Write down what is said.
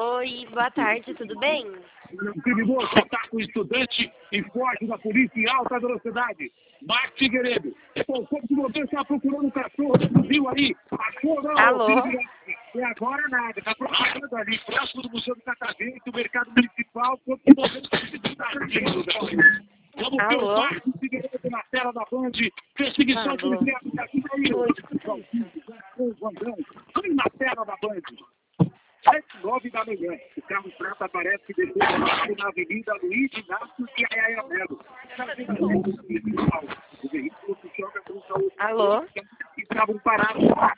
Oi, boa tarde, tudo bem? Um criminoso ataca o estudante e foge da polícia em alta velocidade. Marcos Figueiredo. O corpo de motor está procurando um cachorro, viu aí? Achou não? Alô? E agora nada, está procurando ali, próximo do Museu do Catavento, do Mercado Municipal, o corpo de motor está Vamos ver o Alô? Marcos Figueiredo na tela da Band. Perseguição Alô? policial. Oi, escuta isso. Vem na tela da Band. 7:09 da manhã. O carro prata aparece depois na Avenida Luiz Inácio e Ayaia Melo. O veículo se joga contra o Alô? que estavam parados.